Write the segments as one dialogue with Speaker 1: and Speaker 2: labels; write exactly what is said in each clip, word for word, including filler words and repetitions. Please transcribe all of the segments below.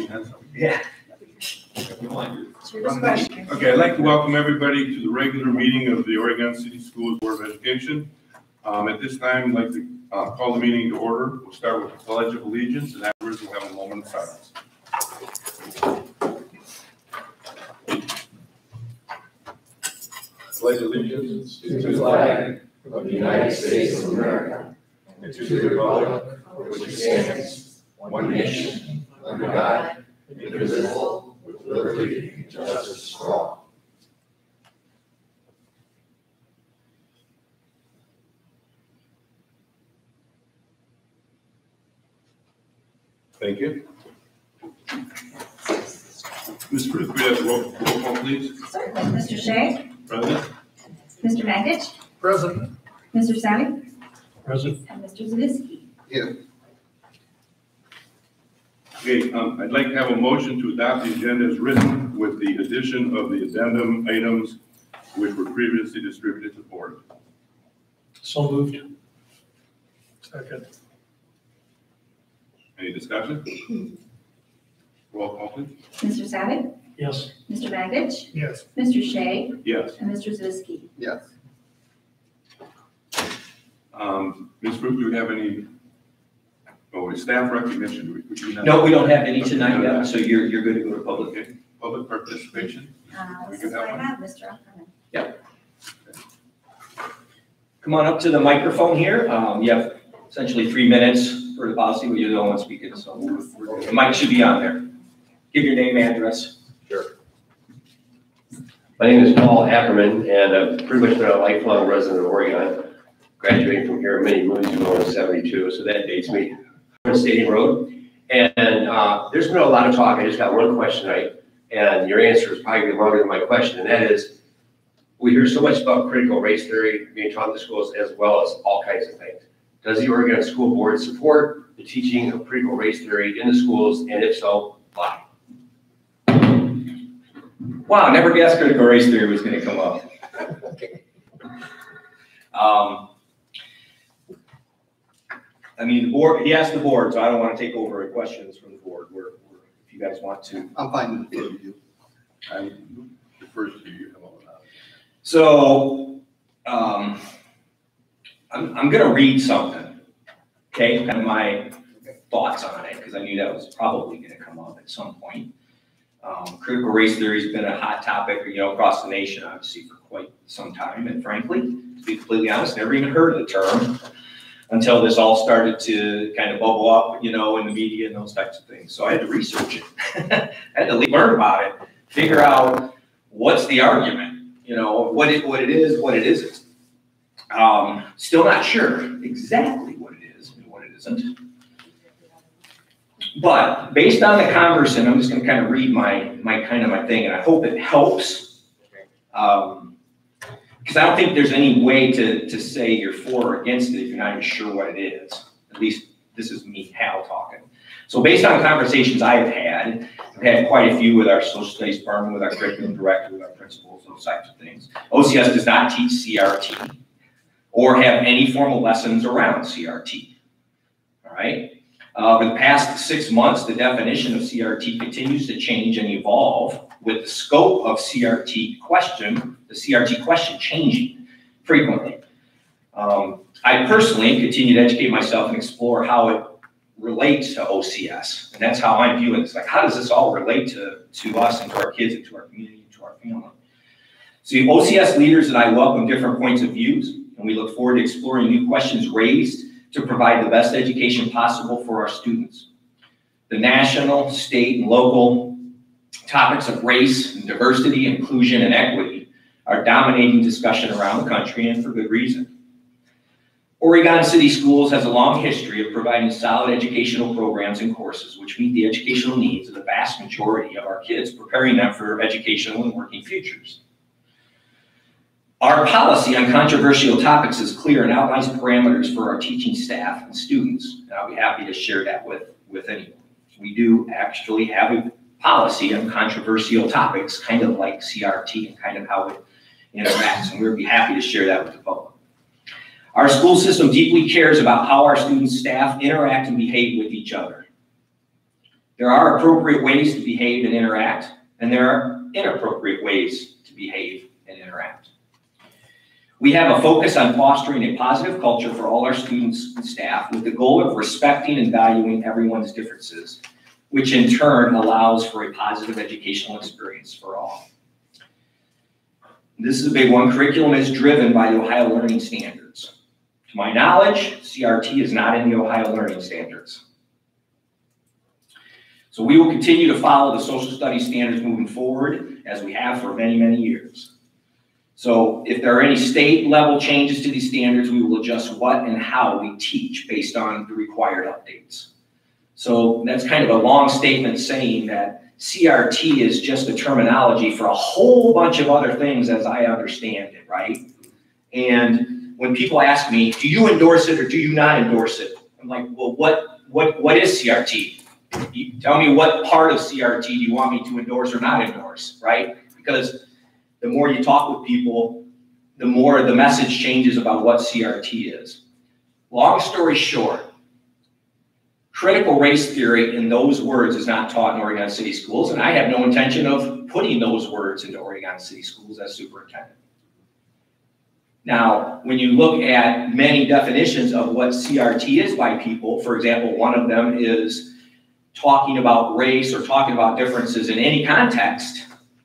Speaker 1: has something.
Speaker 2: Yeah.
Speaker 1: Okay, I'd like to welcome everybody to the regular meeting of the Oregon City Schools Board of Education. Um, at this time, I'd like to uh, call the meeting to order. We'll start with the Pledge of Allegiance, and afterwards we'll have a moment of silence. Pledge allegiance
Speaker 3: to the flag of the United States of America and to the republic for which it stands, one nation, under God, indivisible, with liberty and justice for all.
Speaker 1: Thank you. Miz Ruth, could we have a roll, roll call, please?
Speaker 4: Certainly. Mister Shea?
Speaker 1: Present.
Speaker 4: Mister Magich?
Speaker 3: Present.
Speaker 4: Mister Sally?
Speaker 3: Present.
Speaker 4: And Mister Zavisky?
Speaker 1: Here. Okay, um, I'd like to have a motion to adopt the agenda as written with the addition of the addendum items which were previously distributed to the board.
Speaker 3: So moved. Second.
Speaker 1: Any discussion? Roll call, please.
Speaker 4: Mister Sally?
Speaker 3: Yes.
Speaker 4: Mister Magich?
Speaker 3: Yes.
Speaker 4: Mister Shea?
Speaker 1: Yes.
Speaker 4: And Mister Zavisky?
Speaker 1: Yes. Um, Miz Ruth, do we have any, oh, staff recognition? Do we- we do not-
Speaker 2: No, we don't have any tonight yet, so you're, you're good to go to public.
Speaker 1: Okay, public participation?
Speaker 4: Uh,
Speaker 1: We
Speaker 4: this
Speaker 1: can
Speaker 4: is what
Speaker 1: have
Speaker 4: I
Speaker 1: one.
Speaker 4: have, Mister Ackerman.
Speaker 2: Come on up to the microphone here. Um, you have essentially three minutes for the policy, but you're the only one speaking, so we're- we're- the mic should be on there. Give your name, address.
Speaker 5: Sure. My name is Paul Ackerman, and I've pretty much been a lifelong resident of Oregon, graduating from here many moons ago in seventy-two, so that dates me. On Stadium Road, and uh, there's been a lot of talk. I just got one question tonight, and your answer is probably longer than my question, and that is, we hear so much about critical race theory being taught in the schools as well as all kinds of things. Does the Oregon School Board support the teaching of critical race theory in the schools, and if so, why?
Speaker 2: Wow, I never guessed critical race theory was going to come up. Um, I mean, the board, he asked the board, so I don't want to take over questions from the board. We're, we're, if you guys want to.
Speaker 1: I'm fine with you. I defer to you.
Speaker 2: So, um, I'm, I'm going to read something, okay, kind of my thoughts on it, because I knew that was probably going to come up at some point. Um, critical race theory has been a hot topic, you know, across the nation, obviously, for quite some time. And frankly, to be completely honest, never even heard of the term until this all started to kind of bubble up, you know, in the media and those types of things. So I had to research it. I had to learn about it, figure out what's the argument, you know, what it, what it is, what it isn't. Um, still not sure exactly what it is and what it isn't. But based on the converse, and I'm just going to kind of read my my kind of my thing, and I hope it helps. Um, because I don't think there's any way to, to say you're for or against it if you're not even sure what it is. At least this is me, Hal, talking. So based on conversations I've had, I've had quite a few with our social studies department, with our curriculum director, with our principals, those types of things. O C S does not teach C R T or have any formal lessons around C R T. All right? Uh, over the past six months, the definition of C R T continues to change and evolve, with the scope of C R T question, the C R T question changing frequently. Um, I personally continue to educate myself and explore how it relates to O C S. And that's how I'm viewing this. Like, how does this all relate to, to us and to our kids and to our community and to our family? So the O C S leaders and I welcome different points of views, and we look forward to exploring new questions raised to provide the best education possible for our students. The national, state, and local topics of race, and diversity, inclusion, and equity are dominating discussion around the country, and for good reason. Oregon City Schools has a long history of providing solid educational programs and courses which meet the educational needs of the vast majority of our kids, preparing them for educational and working futures. Our policy on controversial topics is clear and outlines parameters for our teaching staff and students, and I'll be happy to share that with, with anyone. We do actually have a policy on controversial topics, kind of like C R T and kind of how it interacts, and we'll be happy to share that with the public. Our school system deeply cares about how our students, staff interact and behave with each other. There are appropriate ways to behave and interact, and there are inappropriate ways to behave and interact. We have a focus on fostering a positive culture for all our students and staff with the goal of respecting and valuing everyone's differences, which in turn allows for a positive educational experience for all. This is a big one. Curriculum is driven by the Ohio Learning Standards. To my knowledge, C R T is not in the Ohio Learning Standards. So we will continue to follow the social studies standards moving forward as we have for many, many years. So if there are any state level changes to these standards, we will adjust what and how we teach based on the required updates. So that's kind of a long statement saying that C R T is just a terminology for a whole bunch of other things as I understand it, right? And when people ask me, do you endorse it or do you not endorse it? I'm like, well, what, what, what is C R T? You tell me what part of C R T do you want me to endorse or not endorse, right? Because the more you talk with people, the more the message changes about what C R T is. Long story short, critical race theory in those words is not taught in Oregon City Schools, and I have no intention of putting those words into Oregon City Schools as superintendent. Now, when you look at many definitions of what C R T is by people, for example, one of them is talking about race or talking about differences in any context,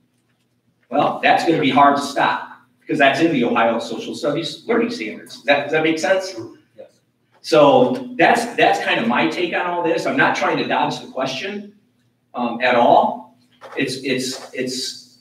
Speaker 2: well, that's going to be hard to stop because that's in the Ohio Social Studies Learning Standards. Does that, does that make sense?
Speaker 5: Yes.
Speaker 2: So that's, that's kind of my take on all this. I'm not trying to dodge the question um, at all. It's, it's, it's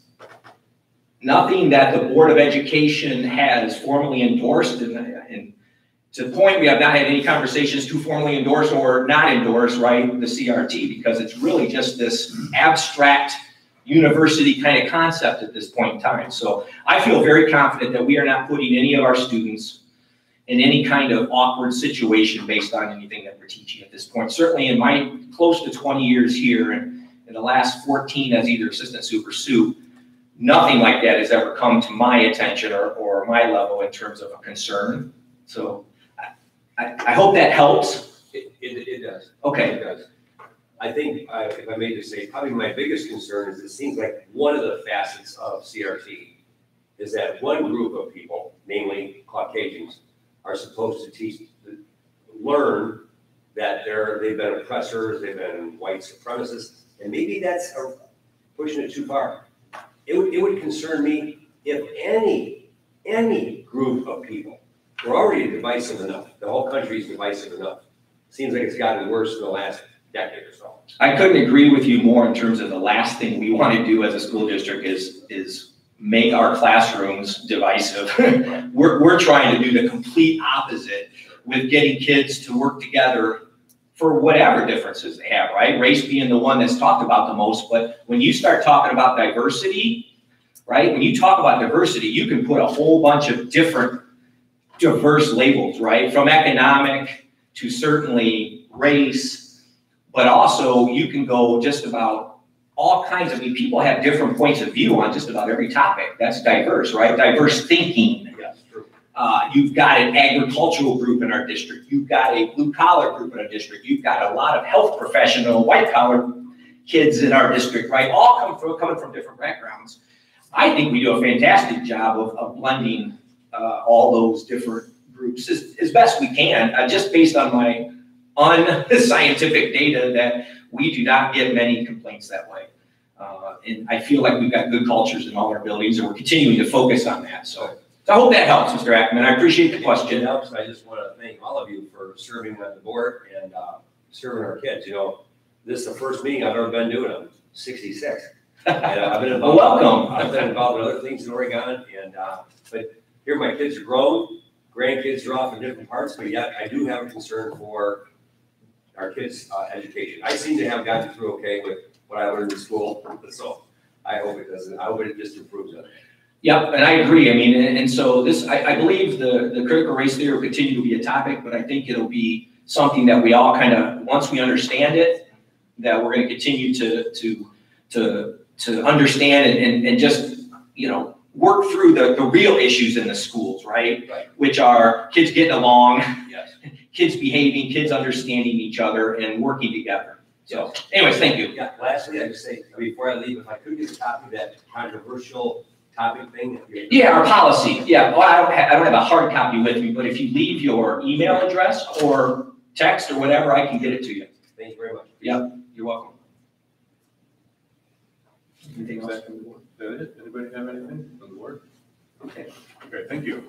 Speaker 2: nothing that the Board of Education has formally endorsed. And, and to the point, we have not had any conversations to formally endorse or not endorse, right, the C R T, because it's really just this abstract university kind of concept at this point in time. So I feel very confident that we are not putting any of our students in any kind of awkward situation based on anything that we're teaching at this point. Certainly in my close to twenty years here and in the last fourteen as either assistant super soup, nothing like that has ever come to my attention or, or my level in terms of a concern. So I, I hope that helps.
Speaker 5: It, it, it does.
Speaker 2: Okay.
Speaker 5: It does. I think, uh, if I may just say, probably my biggest concern is it seems like one of the facets of C R T is that one group of people, namely Caucasians, are supposed to teach, learn that they're, they've been oppressors, they've been white supremacists, and maybe that's a, pushing it too far. It would, it would concern me if any, any group of people were already divisive enough. The whole country is divisive enough. Seems like it's gotten worse in the last decade or so.
Speaker 2: I couldn't agree with you more in terms of the last thing we want to do as a school district is, is make our classrooms divisive. we're, we're trying to do the complete opposite with getting kids to work together for whatever differences they have, right? Race being the one that's talked about the most, but when you start talking about diversity, right? When you talk about diversity, you can put a whole bunch of different diverse labels, right? From economic to certainly race, but also you can go just about all kinds of, I mean, people have different points of view on just about every topic. That's diverse, right? Diverse thinking.
Speaker 5: Yes, true.
Speaker 2: Uh, you've got an agricultural group in our district. You've got a blue collar group in our district. You've got a lot of health professional, white collar kids in our district, right? All come from, coming from different backgrounds. I think we do a fantastic job of, of blending uh, all those different groups as, as best we can, uh, just based on my unscientific data that we do not get many complaints that way. Uh, and I feel like we've got good cultures in all our buildings and we're continuing to focus on that. So, so I hope that helps, Mister Ackerman. I appreciate the question.
Speaker 5: It helps. I just want to thank all of you for serving on the board and uh, serving our kids. You know, this is the first meeting I've ever been doing. I'm sixty-six. And, uh, I've been involved.
Speaker 2: Welcome.
Speaker 5: I've been involved in other things in Oregon, and uh, but here my kids are grown, grandkids are off in different parts, but yet I do have a concern for our kids' uh, education. I seem to have gotten through okay with what I learned in school, so I hope it doesn't. I hope it just improves it.
Speaker 2: Yep, and I agree. I mean, and, and so this, I, I believe the, the critical race theory will continue to be a topic, but I think it'll be something that we all kind of, once we understand it, that we're going to continue to to to to understand and, and, and just, you know, work through the, the real issues in the schools, right?
Speaker 5: Right.
Speaker 2: Which are kids getting along,
Speaker 5: Yes.
Speaker 2: kids behaving, kids understanding each other and working together. So anyways, thank you.
Speaker 6: Yeah, lastly, I just say, before I leave, if I could get a copy of that controversial topic thing. that you-
Speaker 2: Yeah, our policy, yeah, well, I don't have, I don't have a hard copy with me, but if you leave your email address or text or whatever, I can get it to you.
Speaker 6: Thank you very much.
Speaker 2: You're welcome. Anything
Speaker 1: Is
Speaker 2: else?
Speaker 1: that is that it? Anybody have anything on the board?
Speaker 2: Okay.
Speaker 1: Okay, thank you.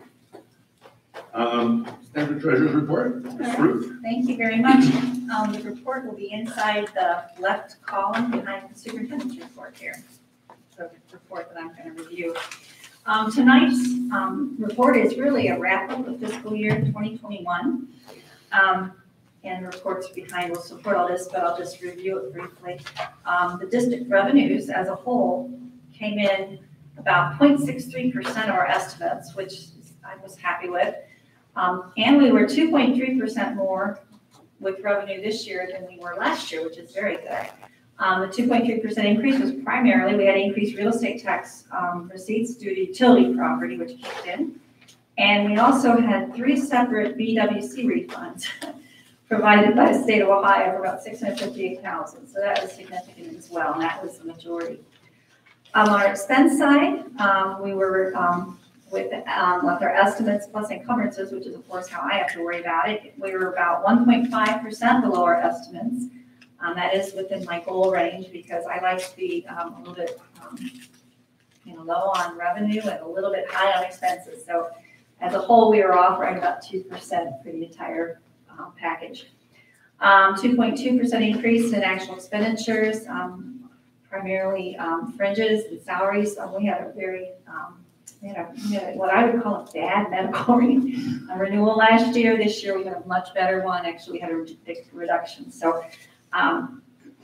Speaker 1: Um, Standard Treasurer's Report, Miz Ruth.
Speaker 4: Thank you very much. Um, the report will be inside the left column behind the superintendent's report here. So the report that I'm going to review. Um, tonight's, um, report is really a wrap up of fiscal year twenty twenty-one. Um, and the reports behind will support all this, but I'll just review it briefly. Um, the district revenues as a whole came in about zero point six three percent of our estimates, which I was happy with. Um, and we were two point three percent more with revenue this year than we were last year, which is very good. Um, the two point three percent increase was primarily, we had increased real estate tax um, receipts due to utility property, which kicked in. And we also had three separate B W C refunds provided by the state of Ohio for about six hundred fifty-eight thousand dollars. So that was significant as well, and that was the majority. Um, on our expense side, um, we were um, with, um, with our estimates plus encumbrances, which is of course how I have to worry about it, we were about one point five percent below our estimates. Um, that is within my goal range because I like to be um, a little bit, um, you know, low on revenue and a little bit high on expenses. So as a whole, we were offering about two percent for the entire um, package. Um, two point two percent increase in actual expenditures, um, primarily um, fringes and salaries. Um, we had a very um, We had, a, we had a, what I would call a bad medical re- a renewal last year. This year we had a much better one. Actually, we had a big reduction. So um,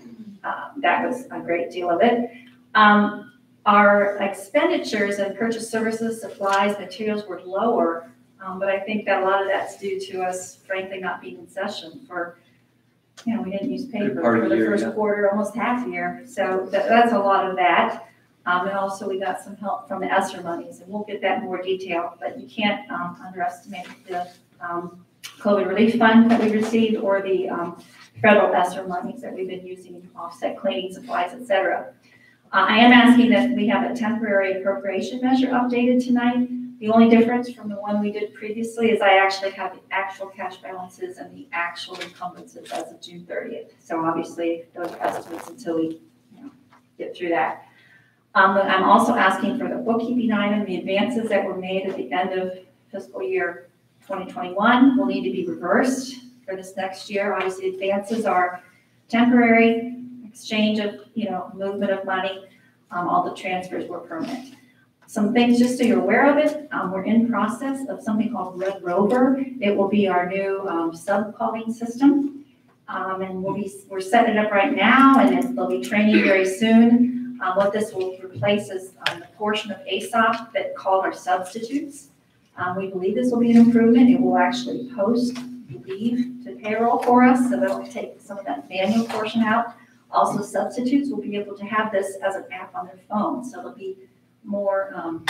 Speaker 4: uh, that was a great deal of it. Um, our expenditures and purchase services, supplies, materials were lower, um, but I think that a lot of that's due to us, frankly, not being in session for, you know, we didn't use paper
Speaker 2: Part of
Speaker 4: for
Speaker 2: the
Speaker 4: the
Speaker 2: year,
Speaker 4: first
Speaker 2: yeah.
Speaker 4: quarter, almost half a year. So that, that's a lot of that. Um, and also we got some help from the ESSER monies, and we'll get that in more detail, but you can't um, underestimate the um, COVID relief fund that we received or the um, federal ESSER monies that we've been using to offset cleaning supplies, et cetera. Uh, I am asking that we have a temporary appropriation measure updated tonight. The only difference from the one we did previously is I actually have the actual cash balances and the actual encumbrances as of June thirtieth. So obviously those estimates until we you know, get through that. Um, but I'm also asking for the bookkeeping item, the advances that were made at the end of fiscal year twenty twenty-one will need to be reversed for this next year. Obviously, advances are temporary exchange of, you know, movement of money. Um, all the transfers were permanent. Some things, just so you're aware of it, um, we're in process of something called Red Rover. It will be our new um, sub-calling system. Um, and we'll be, we're setting it up right now, and then they'll be training very soon. Um, what this will replace is um, the portion of A S O P that called our substitutes. Um, we believe this will be an improvement. It will actually post leave to payroll for us, so that'll take some of that manual portion out. Also, substitutes will be able to have this as an app on their phone, so they'll be more, um,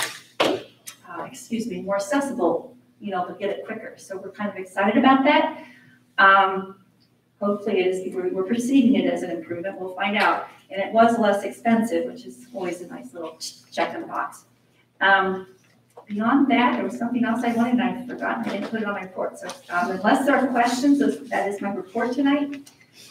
Speaker 4: uh, excuse me, more accessible. You know, they'll get it quicker. So we're kind of excited about that. Um, hopefully, it is. We're, we're perceiving it as an improvement. We'll find out. And it was less expensive, which is always a nice little check in the box. Um, beyond that, there was something else I wanted and I've forgotten. I didn't put it on my report. So um, unless there are questions, that is my report tonight.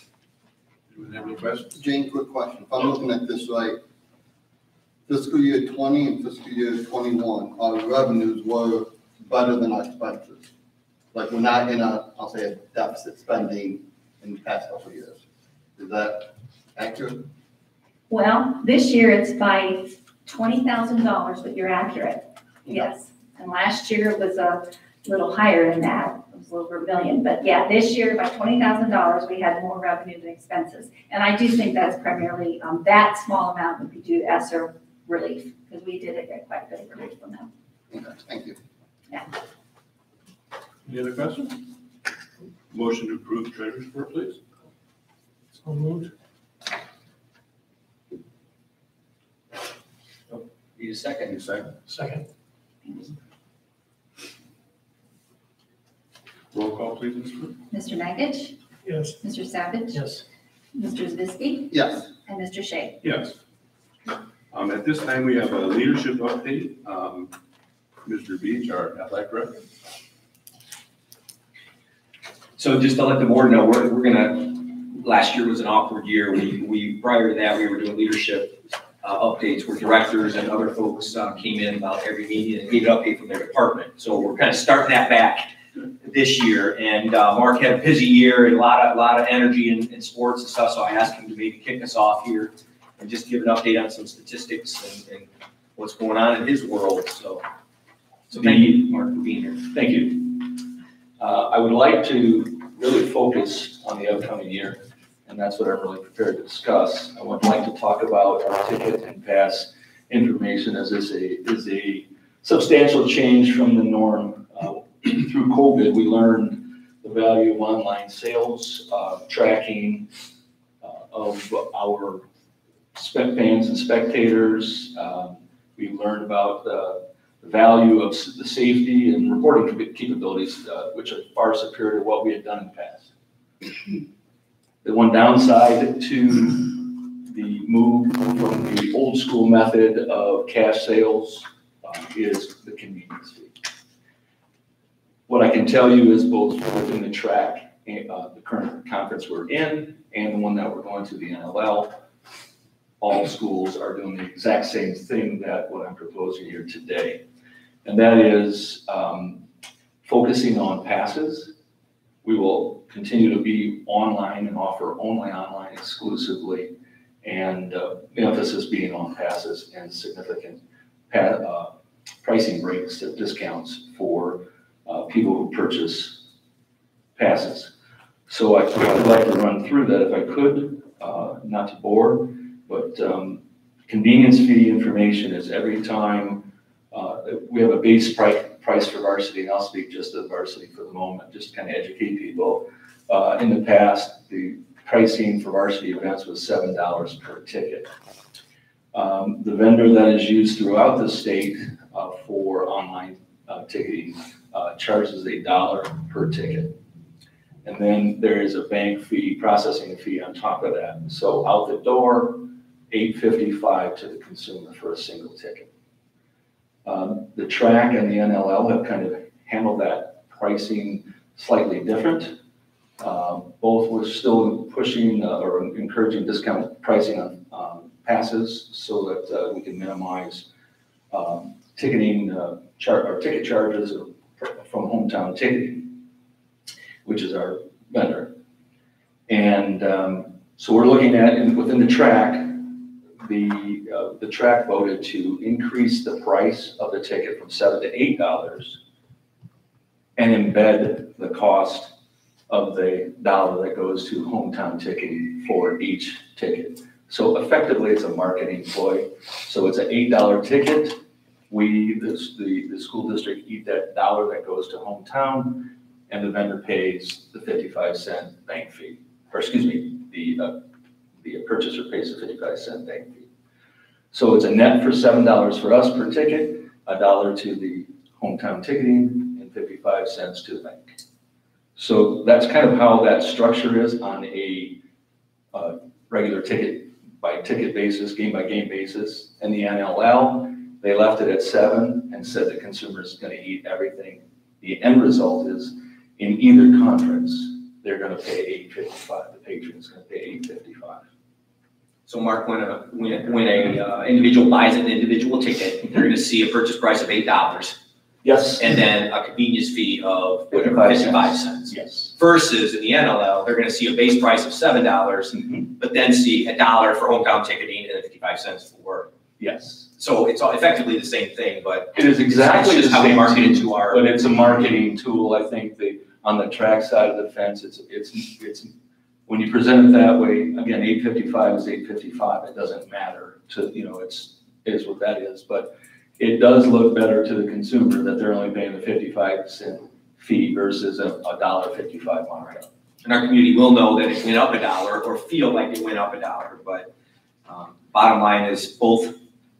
Speaker 1: Do we have any questions?
Speaker 3: Jane, quick question. If I'm looking at this right, fiscal year twenty and fiscal year twenty-one, our revenues were better than our expenses. Like we're not in a, I'll say, a deficit spending in the past couple of years. Is that accurate?
Speaker 4: Well, this year it's by twenty thousand dollars, but you're accurate. Yes. And last year it was a little higher than that. It was over a million. But yeah, this year by twenty thousand dollars, we had more revenue than expenses. And I do think that's primarily, um, that small amount would be due to ESSER relief, because we did get quite a bit of relief from them.
Speaker 3: Okay, thank you.
Speaker 1: Any other questions? Motion to approve the treasurer's report, please.
Speaker 7: So moved.
Speaker 2: Need a second?
Speaker 1: Any second?
Speaker 7: Second.
Speaker 1: Roll call, please, Miz Ruth.
Speaker 4: Mister Magich,
Speaker 7: Yes.
Speaker 4: Mister Savage,
Speaker 7: Yes.
Speaker 4: Mister Zavisky,
Speaker 3: Yes.
Speaker 4: and Mister Shea.
Speaker 1: Yes. Um, at this time, we have a leadership update. Um, Mister Beach, our athletic director.
Speaker 2: So just to let the board know, we're, we're gonna, last year was an awkward year. We, we, prior to that, we were doing leadership uh, updates where directors and other folks uh, came in about every meeting and gave an update from their department. So we're kind of starting that back this year. And uh, Mark had a busy year and a lot of, a lot of energy in, in sports and stuff. So I asked him to maybe kick us off here and just give an update on some statistics and, and what's going on in his world. So, so thank you, Mark, for being here.
Speaker 8: Thank you. Uh, I would like to really focus on the upcoming year, and that's what I'm really prepared to discuss. I would like to talk about our ticket and pass information, as this a, is a substantial change from the norm. Uh, through COVID, we learned the value of online sales, uh, tracking uh, of our spec fans and spectators. Um, we learned about the the value of the safety and reporting capabilities, uh, which are far superior to what we had done in the past. The one downside to the move from the old school method of cash sales uh, is the convenience fee. What I can tell you is both within the track, uh, the current conference we're in, and the one that we're going to, the N L L, all schools are doing the exact same thing that what I'm proposing here today. And that is um, focusing on passes. We will continue to be online and offer only online exclusively, and uh, the emphasis being on passes and significant pa uh, pricing breaks, discounts for uh, people who purchase passes. So I, I would like to run through that if I could, uh, not to bore, but um, convenience fee information is every time uh, we have a base price, price for varsity, and I'll speak just to varsity for the moment, just to kind of educate people. Uh, in the past, the pricing for varsity events was seven dollars per ticket. Um, the vendor that is used throughout the state uh, for online uh, ticketing uh, charges a dollar per ticket. And then there is a bank fee, processing fee on top of that. So out the door, eight fifty-five to the consumer for a single ticket. Um, the track and the N L L have kind of handled that pricing slightly different. Um, both were still pushing uh, or encouraging discount pricing on um, passes so that uh, we can minimize um, ticketing uh, char or ticket charges from Hometown Ticketing, which is our vendor. And um, so we're looking at, and within the track, the uh, the track voted to increase the price of the ticket from seven to eight dollars, and embed the cost of the dollar that goes to Hometown Ticketing for each ticket. So effectively, it's a marketing ploy. So it's an eight dollar ticket. We, this, the the school district, eat that dollar that goes to Hometown, and the vendor pays the fifty-five cent bank fee, or excuse me, the uh, the purchaser pays the fifty-five cent bank fee. So it's a net for seven dollars for us per ticket, a dollar to the Hometown Ticketing, and fifty-five cents to the bank. So that's kind of how that structure is on a uh, regular ticket by ticket basis, game by game basis. And the N L L, they left it at seven and said the consumer is going to eat everything. The end result is in either conference, they're going to pay eight fifty-five. The patron is going to pay eight fifty-five.
Speaker 2: So Mark, when a, when, when a uh, individual buys an individual ticket, they're gonna see a purchase price of eight dollars.
Speaker 8: Yes.
Speaker 2: And then a convenience fee of whatever,
Speaker 8: fifty-five
Speaker 2: fifty-five cents.
Speaker 8: Yes.
Speaker 2: Versus in the N L L, they're gonna see a base price of seven dollars,
Speaker 8: Mm-hmm.
Speaker 2: but then see a dollar for Hometown Ticketing and then fifty-five cents for.
Speaker 8: Yes.
Speaker 2: So it's all effectively the same thing, but
Speaker 8: It is exactly
Speaker 2: it's
Speaker 8: the
Speaker 2: just how we
Speaker 8: same
Speaker 2: market it
Speaker 8: tool,
Speaker 2: to our.
Speaker 8: but it's a marketing tool. I think the, on the track side of the fence, it's, it's, it's, when you present it that way, again, eight fifty-five is eight fifty-five. It doesn't matter to, you know, it's, it is what that is, but it does look better to the consumer that they're only paying the fifty-five cent fee versus a, a dollar fifty-five markup.
Speaker 2: And our community will know that it went up a dollar or feel like it went up a dollar, but um, bottom line is both,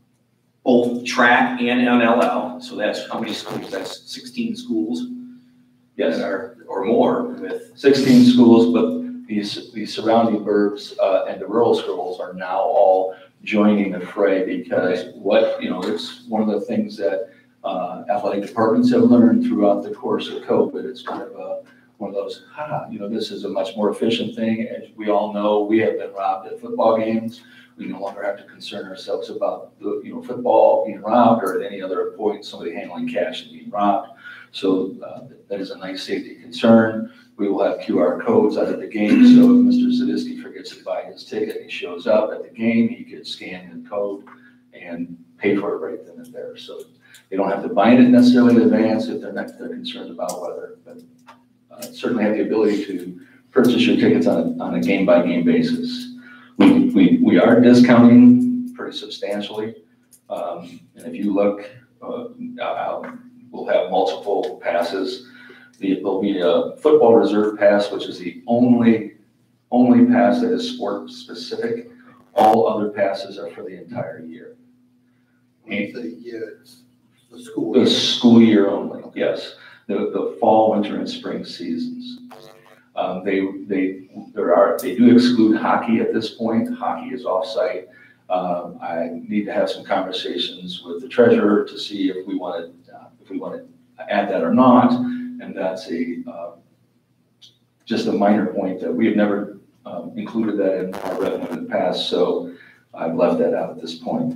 Speaker 2: both track and N L L. So that's how many schools? That's sixteen schools.
Speaker 8: Yes.
Speaker 2: That are, or more with.
Speaker 8: sixteen schools, but these, these surrounding burbs, uh, and the rural schools are now all joining the fray because what, you know, it's one of the things that, uh, athletic departments have learned throughout the course of COVID. It's kind of a, one of those, ah, you know, this is a much more efficient thing. As we all know, we have been robbed at football games. We no longer have to concern ourselves about the, you know, football being robbed or at any other point, somebody handling cash and being robbed. So uh, that is a nice safety concern. We will have Q R codes out of the game. So if Mister Zadisky forgets to buy his ticket, he shows up at the game, he could scan the code and pay for it right then and there. So they don't have to bind it necessarily in advance if they're not, they're concerned about weather. But uh, certainly have the ability to purchase your tickets on a, on a game by game basis. We, we, we are discounting pretty substantially. Um, and if you look, uh, uh, we'll have multiple passes. The, there'll be a football reserve pass, which is the only, only pass that is sport specific. All other passes are for the entire year.
Speaker 3: When the year, it's the school.
Speaker 8: The
Speaker 3: year.
Speaker 8: school year only, yes. The, the fall, winter, and spring seasons. Um, they, they, there are, they do exclude hockey at this point. Hockey is off-site. Um, I need to have some conversations with the treasurer to see if we want to, uh, if we want to add that or not. And that's a, uh, just a minor point that we have never um, included that in our revenue in the past. So I've left that out at this point.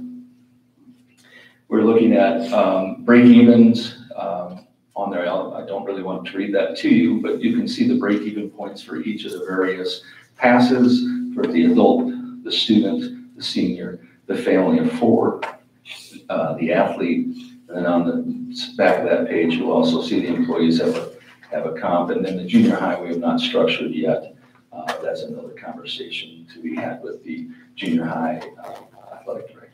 Speaker 8: We're looking at um, break-evens. Um, on there. I don't really want to read that to you, but you can see the break-even points for each of the various passes for the adult, the student, the senior, the family of four, uh, the athlete, and then on the back of that page, you'll also see the employees have a, have a comp, and then the junior high we have not structured yet. Uh, that's another conversation to be had with the junior high uh, athletic director.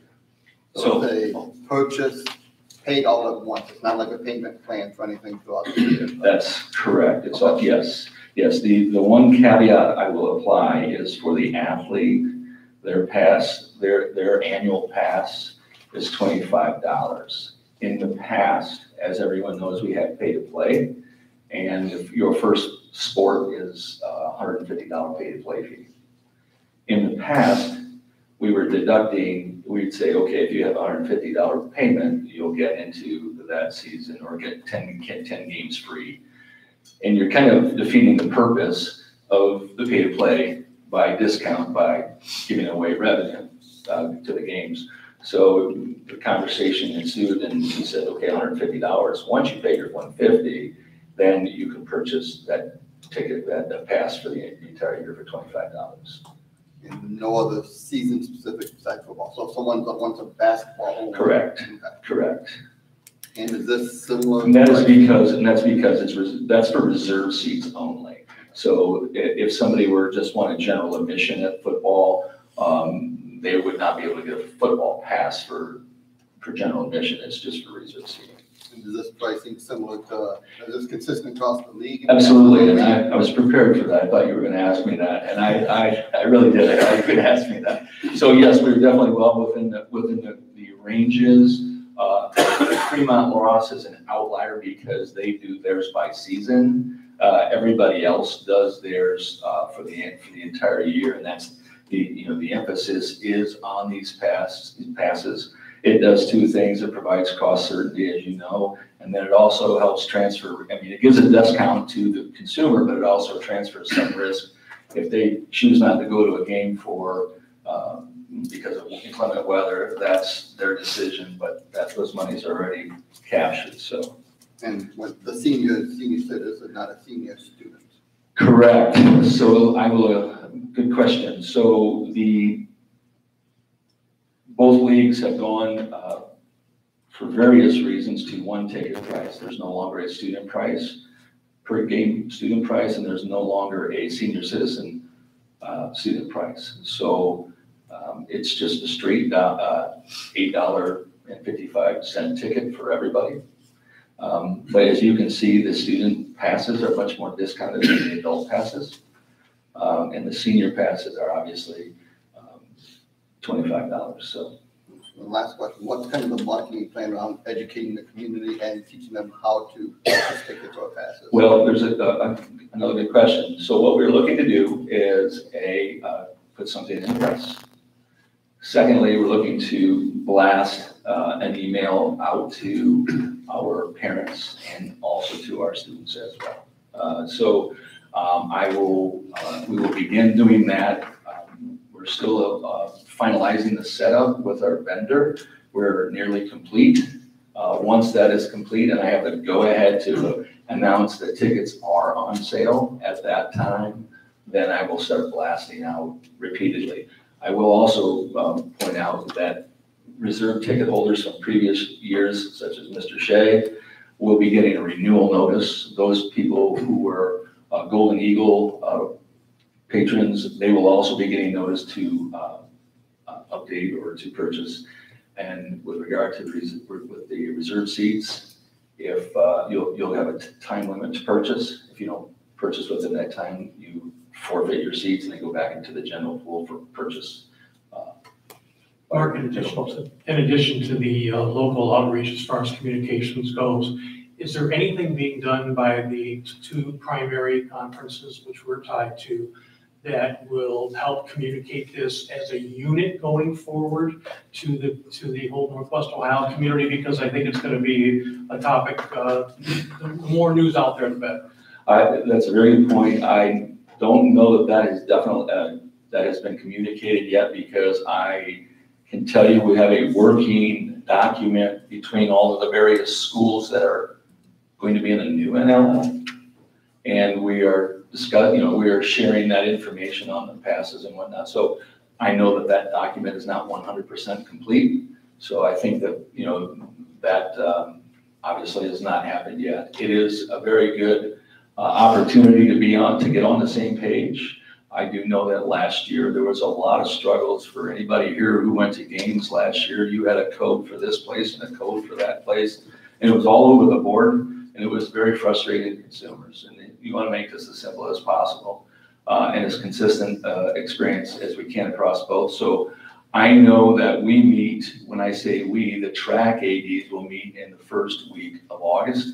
Speaker 3: So they purchase, paid all at once. It's not like a payment plan for anything throughout the year.
Speaker 8: That's correct. It's all, yes, yes. The, the one caveat I will apply is for the athlete, their pass, their, their annual pass is twenty-five dollars. In the past, as everyone knows, we have pay to play. And if your first sport is a one hundred fifty dollars pay to play fee. In the past, we were deducting, we'd say, okay, if you have a one hundred fifty dollars payment, you'll get into that season or get ten, ten games free. And you're kind of defeating the purpose of the pay to play by discount, by giving away revenue uh, to the games. So the conversation ensued and he said, okay, one hundred fifty dollars. Once you pay your one hundred fifty dollars, then you can purchase that ticket, that, that pass for the entire year for twenty-five dollars.
Speaker 3: And no other season specific besides football. So if someone wants a basketball. Only,
Speaker 8: Correct.
Speaker 3: okay.
Speaker 8: Correct.
Speaker 3: And is this similar?
Speaker 8: And that is because, and that's because it's, res- that's for reserve seats only. So i- if somebody were just want a general admission at football, um, they would not be able to get a football pass for, for general admission. It's just for reserve seating.
Speaker 3: And is this pricing similar to, is this consistent across the league?
Speaker 8: Absolutely, and I, I was prepared for that. I thought you were gonna ask me that, and I, I, I really did. I thought you could ask me that. So yes, we're definitely well within the, within the, the ranges. Uh, Fremont Larosse is an outlier because they do theirs by season. Uh, everybody else does theirs, uh, for the, for the entire year, and that's the, you know, the emphasis is on these pass, these passes. It does two things. It provides cost certainty, as you know, and then it also helps transfer. I mean, it gives a discount to the consumer, but it also transfers some risk. If they choose not to go to a game for, uh, because of inclement weather, that's their decision, but that those monies are already captured, so.
Speaker 3: And with the senior, senior citizen, not a senior student.
Speaker 8: Correct. So I will, uh, good question. So the, both leagues have gone uh, for various reasons to one ticket price. There's no longer a student price, per game student price, and there's no longer a senior citizen uh, student price. So um, it's just a straight uh, eight dollars and fifty-five cents ticket for everybody. Um, but as you can see, the student passes are much more discounted than the adult passes. Um, and the senior passes are obviously um, twenty-five dollars. So
Speaker 3: The last question, what's kind of the marketing plan around educating the community and teaching them how to purchase tickets or passes?
Speaker 8: Well, there's a, a, another good question. So what we're looking to do is a, uh, put something in the press. Secondly, we're looking to blast uh, an email out to our parents and also to our students as well. Uh, so um, I will, uh, we will begin doing that. Um, we're still uh, finalizing the setup with our vendor. We're nearly complete. Uh, once that is complete and I have the go-ahead to announce that tickets are on sale at that time, then I will start blasting out repeatedly. I will also um, point out that reserve ticket holders from previous years, such as Mister Shea, will be getting a renewal notice. Those people who were uh, Golden Eagle uh, patrons, they will also be getting notice to uh, uh, update or to purchase. And with regard to the, with the reserve seats, if uh, you'll, you'll have a time limit to purchase. If you don't purchase within that time, you forfeit your seats and they go back into the general pool for purchase. Uh,
Speaker 7: Mark, in addition to, in addition to the uh, local outreach as far as communications goes, is there anything being done by the two primary conferences which we're tied to that will help communicate this as a unit going forward to the to the whole Northwest Ohio community? Because I think it's going to be a topic, uh, the more news out there, the better.
Speaker 8: I, that's a very good point. I don't know that that is definitely, uh, that has been communicated yet, because I can tell you we have a working document between all of the various schools that are going to be in the new N L L. And we are discussing, you know, we are sharing that information on the passes and whatnot. So I know that that document is not one hundred percent complete. So I think that, you know, that um, obviously has not happened yet. It is a very good uh, opportunity to be on, to get on the same page. I do know that last year there was a lot of struggles for anybody here who went to games last year. You had a code for this place and a code for that place, and it was all over the board, and it was very frustrating to consumers. And you want to make this as simple as possible uh, and as consistent uh, experience as we can across both. So I know that we meet, when I say we, the track A Ds will meet in the first week of August,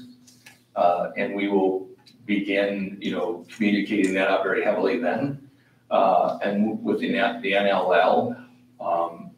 Speaker 8: uh, and we will begin, you know, communicating that out very heavily then. Uh, and within the N L L, um,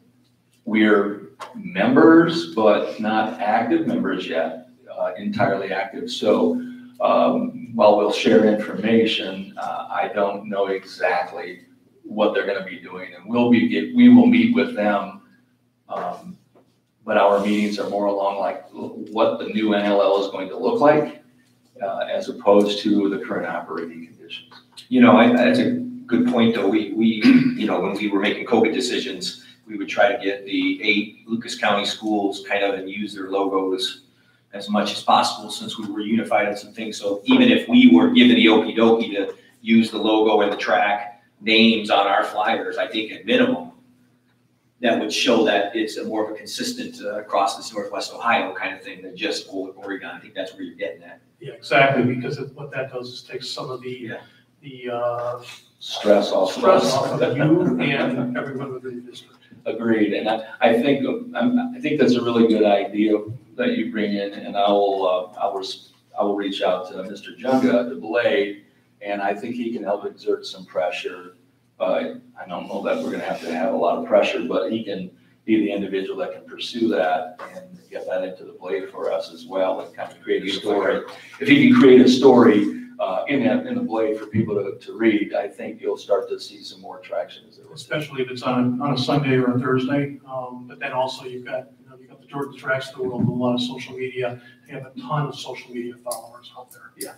Speaker 8: we're members, but not active members yet, uh, entirely active. So um, while we'll share information, uh, I don't know exactly what they're going to be doing, and we'll be get, we will meet with them. Um, but our meetings are more along like what the new N L L is going to look like, uh, as opposed to the current operating conditions.
Speaker 2: You know, I, that's a good point, though. We, we, you know, when we were making COVID decisions, we would try to get the eight Lucas County schools kind of and use their logos as much as possible, since we were unified on some things. So even if we were given the okey dokey to use the logo and the track names on our flyers, I think at minimum, that would show that it's a more of a consistent uh, across this Northwest Ohio kind of thing than just Oregon. I think that's where you're getting at.
Speaker 7: Yeah, exactly, because it, what that does is take some of the,
Speaker 2: Yeah.
Speaker 7: the uh,
Speaker 8: Stress off.
Speaker 7: stress off of you and everyone within the district.
Speaker 8: Agreed, and I, I think I'm, I think that's a really good idea that you bring in, and I will uh, I will I will reach out to Mister Junga, the Blade, and I think he can help exert some pressure. Uh, I don't know that we're going to have to have a lot of pressure, but he can be the individual that can pursue that and get that into the Blade for us as well, and kind of create a story. If he can create a story uh, in that in the Blade for people to, to read, I think you'll start to see some more traction as it was.
Speaker 7: Especially if it's on, on a Sunday or a Thursday. Um, but then also you've got, you know, you've got the Jordan Tracks of the world, a lot of social media. They have a ton of social media followers out there.
Speaker 2: Yeah.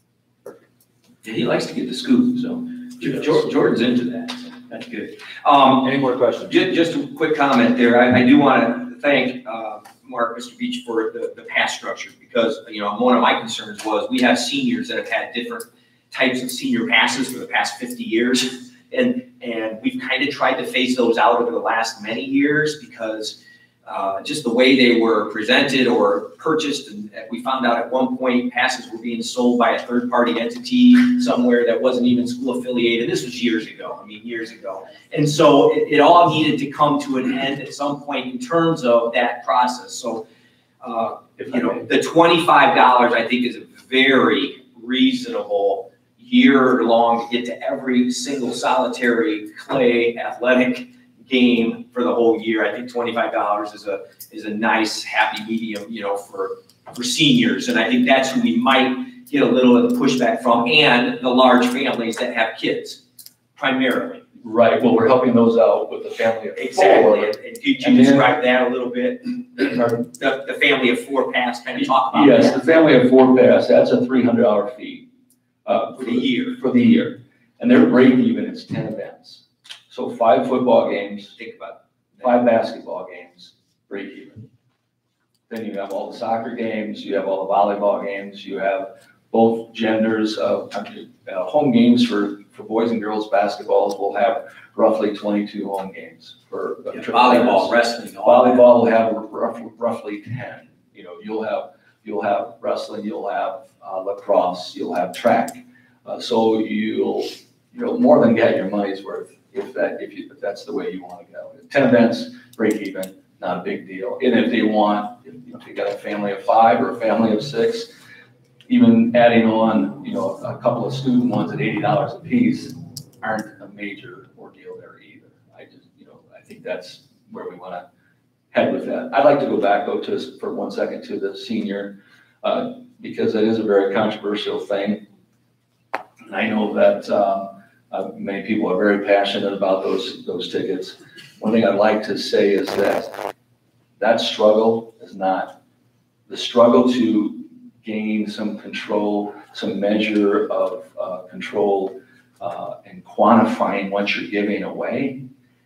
Speaker 2: Yeah, he likes to get the scoop, so
Speaker 7: Yes.
Speaker 2: Jordan's into that. So that's good. Um,
Speaker 8: Any more questions?
Speaker 2: Just, just a quick comment there. I, I do want to thank uh, Mark, Mister Beach, for the, the pass structure, because, you know, one of my concerns was we have seniors that have had different types of senior passes for the past fifty years. And, and we've kind of tried to phase those out over the last many years because uh, just the way they were presented or purchased. And we found out at one point passes were being sold by a third-party entity somewhere that wasn't even school affiliated. This was years ago, I mean, years ago. And so it, it all needed to come to an end at some point in terms of that process. So, uh, you know, the twenty-five dollars I think is a very reasonable year long to get to every single solitary clay athletic game for the whole year. I think twenty-five dollars is a is a nice happy medium, you know, for for seniors. And I think that's who we might get a little of the pushback from, and the large families that have kids primarily.
Speaker 8: Right, well, we're helping those out with the family of four.
Speaker 2: Exactly. And, and could you
Speaker 8: And then-
Speaker 2: describe that a little bit?
Speaker 8: Pardon?
Speaker 2: The, the family of four pass, kind of talk about
Speaker 8: Yes,
Speaker 2: that
Speaker 8: the family of four pass, that's a three hundred dollar fee. uh,
Speaker 2: for the year.
Speaker 8: For the year. And their break even is ten events. So five football games,
Speaker 2: Think about
Speaker 8: five basketball games, break even. Then you have all the soccer games, you have all the volleyball games, you have both genders of uh, home games for, for boys and girls basketballs. Will have roughly twenty-two home games for uh,
Speaker 2: it. Volleyball, wrestling, all that.
Speaker 8: Volleyball will have roughly, roughly ten. You know, you'll have, you'll have wrestling, you'll have uh, lacrosse, you'll have track. Uh, so you'll, you'll more than get your money's worth if that, if you, if that's the way you want to go. ten events, break even, not a big deal. And if they want, if, you know, if you got a family of five or a family of six, even adding on, you know, a couple of student ones at eighty dollars a piece aren't a major ordeal there either. I just, you know, I think that's where we want to head with that. I'd like to go back though to, for one second, to the senior, uh, because it is a very controversial thing. And I know that um, uh, many people are very passionate about those, those tickets. One thing I'd like to say is that that struggle is not, the struggle to gain some control, some measure of uh, control uh, and quantifying what you're giving away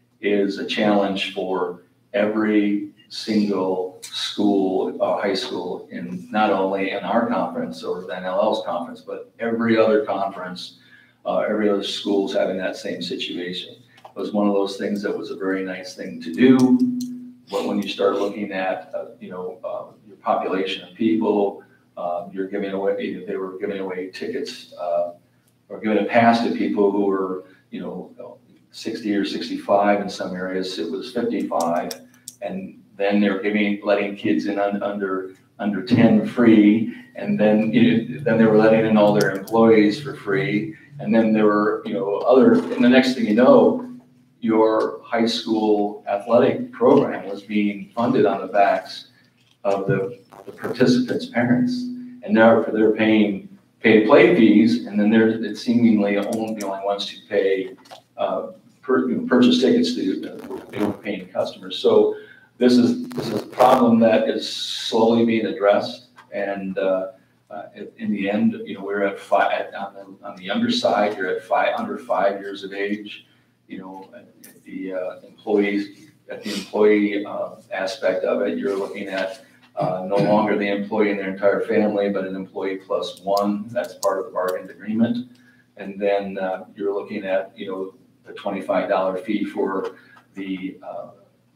Speaker 8: is a challenge for every single school, uh, high school, in not only in our conference or the N L L's conference, but every other conference, uh, every other school's having that same situation. It was one of those things that was a very nice thing to do, but when you start looking at, uh, you know, uh, your population of people, uh, you're giving away, they were giving away tickets, uh, or giving a pass to people who were, you know, sixty or sixty-five. In some areas it was fifty-five, and then they're giving, letting kids in un, under under ten free, and then you know, then they were letting in all their employees for free, and then there were, you know, other, and the next thing you know, your high school athletic program was being funded on the backs of the, the participants' parents, and now they're paying pay to play fees, and then they're seemingly only the only ones to pay uh, per, you know, purchase tickets to uh, paying customers. So this is this is a problem that is slowly being addressed, and uh, uh, in the end, you know, we're at five at, on the on the younger side. You're at five under five years of age. You know, at the uh, employees at the employee uh, aspect of it, you're looking at uh, no longer the employee and their entire family, but an employee plus one. That's part of the bargain agreement. And then uh, you're looking at, you know, the twenty-five dollar fee for the uh,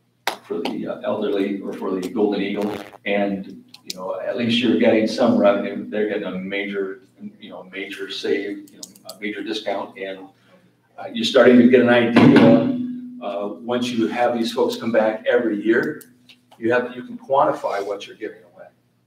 Speaker 8: for the uh, elderly or for the Golden Eagle, and you know, at least you're getting some revenue. They're getting a major, you know, major save, you know, a major discount, and uh, you're starting to get an idea. Uh, once you have these folks come back every year, you have you can quantify what you're giving away,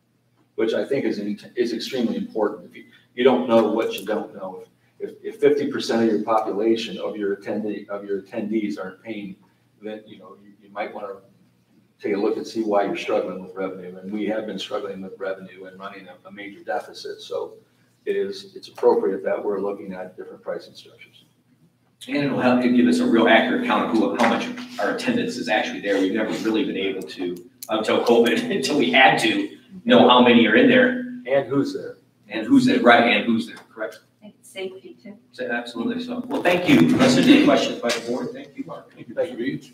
Speaker 8: which I think is is extremely important. If you, you don't know what you don't know, if if fifty percent of your population of your attendee of your attendees aren't paying, then you know you, you might want to take a look and see why you're struggling with revenue. And we have been struggling with revenue and running a, a major deficit. So it is it's appropriate that we're looking at different pricing structures.
Speaker 2: And it'll help you give us a real accurate count of who, how much our attendance is actually there. We've never really been able to, until COVID, until we had to know how many are in there.
Speaker 8: And who's there.
Speaker 2: And who's there, right, and who's there, correct.
Speaker 4: I think it's safety too.
Speaker 2: So, absolutely, so, well, thank you. Unless there's any questions by the board, thank you, Mark.
Speaker 1: Thank you, Mister Reed.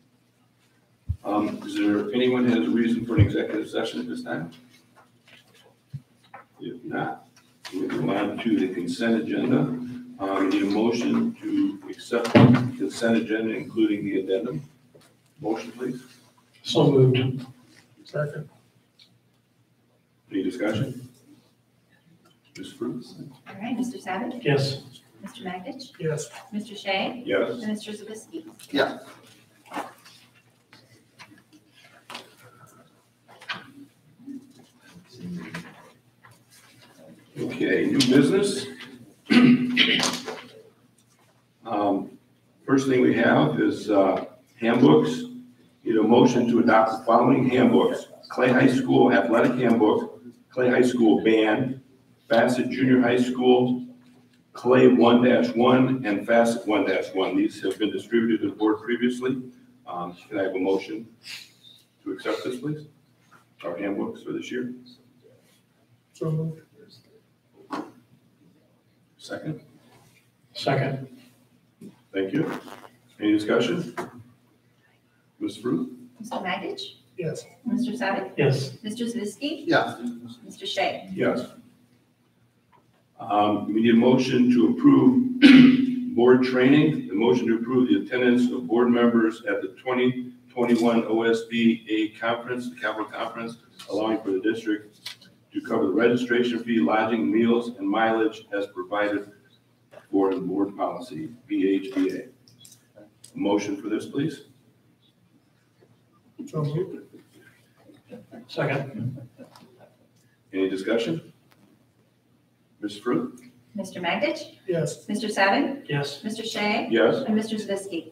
Speaker 1: Um, is there anyone who has a reason for an executive session at this time? If not, we'll go on to the consent agenda. Um, need a motion to accept the consent agenda, including the addendum. Motion, please.
Speaker 7: So moved. Second.
Speaker 1: Any discussion? Miz Fruit?
Speaker 4: All right, Mister Savage,
Speaker 7: Yes.
Speaker 4: Mister Magich,
Speaker 7: Yes.
Speaker 4: Mister Shea,
Speaker 1: Yes.
Speaker 4: and Mister Zavisky.
Speaker 3: Yeah.
Speaker 1: Okay, new business. Um, First thing we have is uh, handbooks. Need a motion to adopt the following handbooks: Clay High School Athletic Handbook, Clay High School Band, Facet Junior High School, Clay one dash one, and Facet one dash one. These have been distributed to the board previously. Um, Can I have a motion to accept this, please? Our handbooks for this year.
Speaker 7: So moved.
Speaker 1: Second.
Speaker 7: Second.
Speaker 1: Thank you. Any discussion? Miz Fruit?
Speaker 4: Mister Magich,
Speaker 7: Yes.
Speaker 4: Mister Savage,
Speaker 7: Yes.
Speaker 4: Mister Zavisky,
Speaker 3: Yeah.
Speaker 4: Mister Shea.
Speaker 1: Yes. Um, We need a motion to approve board training, the motion to approve the attendance of board members at the twenty twenty-one O S B A conference, the capital conference, allowing for the district to cover the registration fee, lodging, meals, and mileage as provided for in board policy, B H B A. Motion for this, please?
Speaker 7: So moved. Second.
Speaker 1: Any discussion? Miz Fruit?
Speaker 4: Mister Magich,
Speaker 7: Yes.
Speaker 4: Mister Savage,
Speaker 7: Yes.
Speaker 4: Mister Shea,
Speaker 1: Yes.
Speaker 4: and Mister Zavisky.